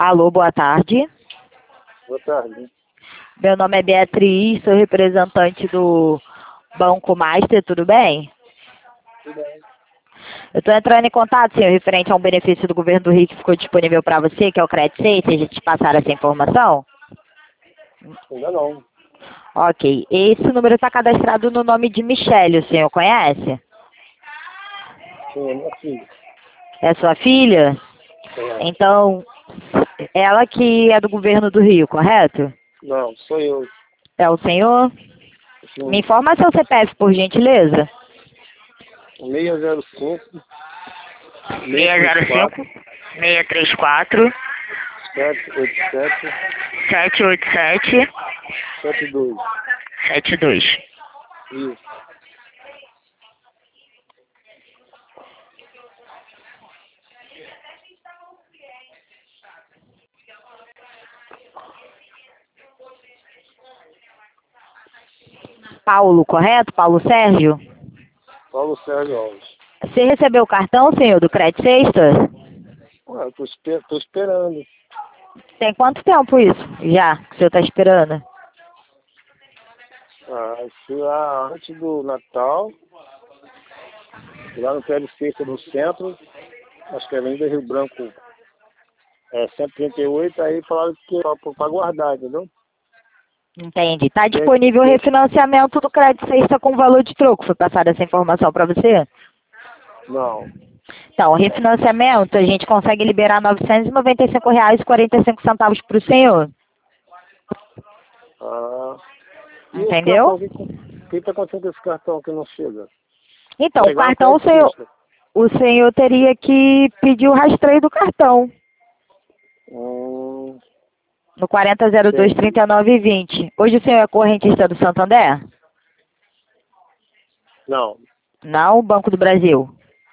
Alô, boa tarde. Boa tarde. Meu nome é Beatriz, sou representante do Banco Master, tudo bem? Tudo bem? Eu estou entrando em contato, senhor, referente a um benefício do governo do Rio que ficou disponível para você, que é o Crédito 6, vocês já te passaram essa informação? Ainda não. Ok, esse número está cadastrado no nome de Michele, o senhor conhece? Sim, é minha filha. É sua filha? É. Então, ela que é do governo do Rio, correto? Não, sou eu. É o senhor? Me Sim. informa seu CPF, por gentileza. 605 605 634 787 787 72. 72. Isso. Paulo, correto? Paulo Sérgio? Paulo Sérgio Alves. Você recebeu o cartão, senhor, do Crédito Sexta? Ué, eu tô esperando. Tem quanto tempo isso já que o senhor está esperando? Ah, fui lá antes do Natal, fui lá no PLC do centro, acho que é Avenida Rio Branco, 138, aí falaram que era pra guardar, entendeu? Entendi. Está Tem- disponível o tem- refinanciamento do Crédito Sexta com valor de troco. Foi passada essa informação para você? Não. Então, o refinanciamento a gente consegue liberar R$ 995,45 para o senhor. Ah, e esse Entendeu? cartão, o que tá acontecendo com esse cartão que não chega? Então, o Chegar no cartão, crédito sexta. o senhor teria que pedir o rastreio do cartão Hum, no 4002 entendi. 3920. Hoje o senhor é correntista do Santander? Não, Não, Banco do Brasil.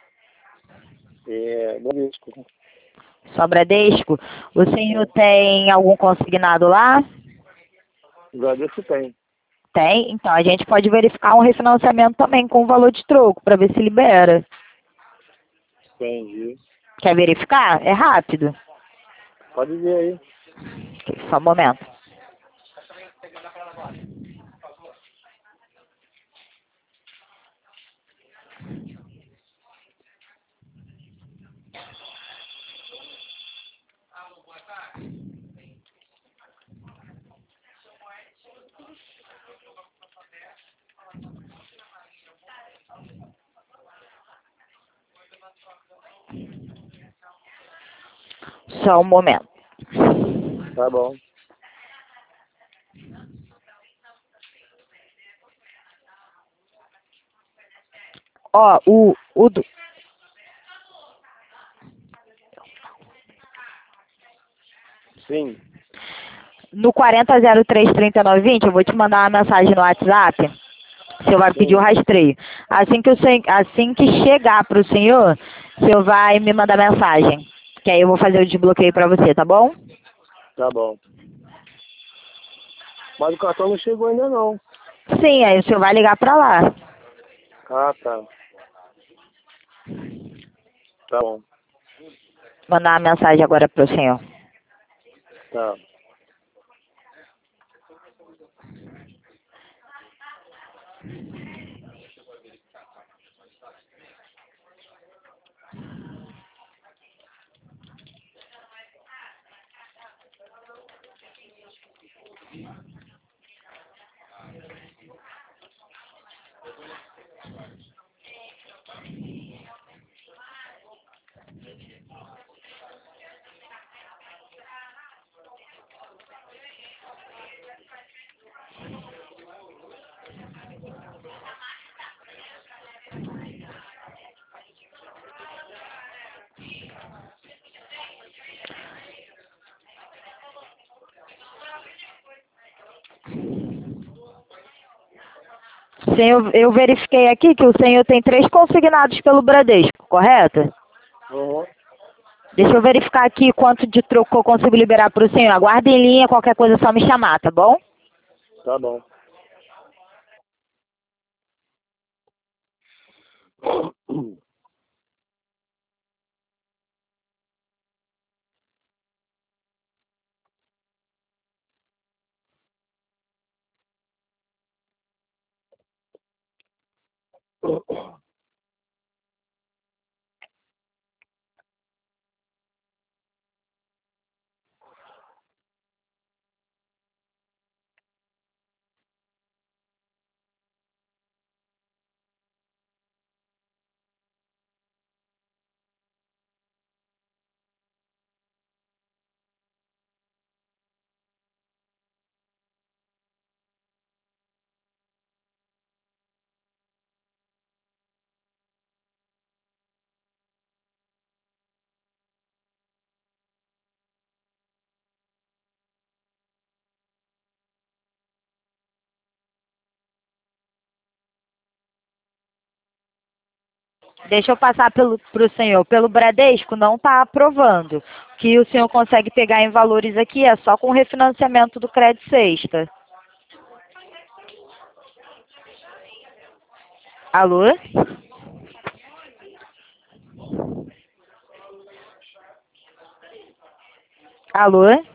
Bradesco. Só Bradesco. O senhor tem algum consignado lá? Bradesco tem. Tem? Então a gente pode verificar um refinanciamento também com valor de troco para ver se libera. Entendi. Quer verificar? É rápido. Pode ver aí. Ok, só um momento. Só um momento. Tá bom. Ó, Sim. no 40033920, eu vou te mandar uma mensagem no WhatsApp. O senhor vai pedir o Sim. rastreio. Assim que chegar para o senhor vai me mandar mensagem. Que aí eu vou fazer o desbloqueio para você, tá bom? Tá bom. Mas o cartão não chegou ainda não. Sim, aí o senhor vai ligar para lá. Ah, tá. Tá bom. Mandar uma mensagem agora para o senhor. Tá. Senhor, eu verifiquei aqui que o senhor tem 3 consignados pelo Bradesco, correto? Uhum. Deixa eu verificar aqui quanto de troco eu consigo liberar para o senhor. Aguarde em linha, qualquer coisa é só me chamar, tá bom? Tá bom. Deixa eu passar para o senhor. Pelo Bradesco não está aprovando. O que o senhor consegue pegar em valores aqui é só com o refinanciamento do crédito sexta. Alô? Alô?